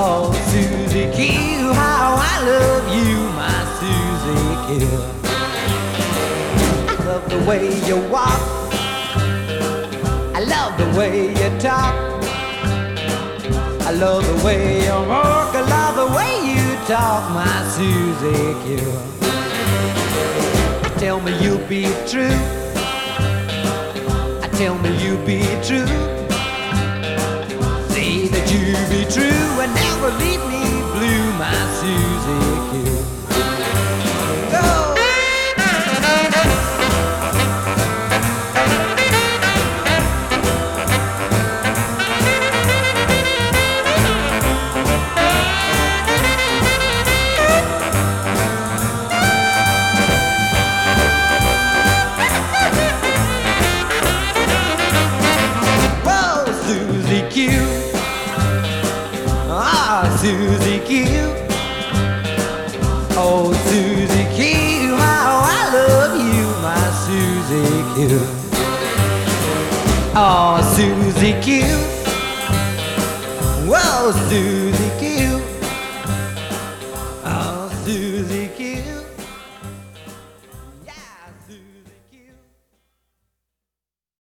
Oh, Susie Q, how I love you, my Susie Q. I love the way you walk, I love the way you talk, I love the way you walk, I love the way you talk, my Susie Q. Tell me you'll be true, tell me you'll be true. Say that you be true and never leave me blue, my Susie Q. Go! Susie Q, oh Susie Q, how I love you, my Susie Q. Oh Susie Q, whoa Susie Q.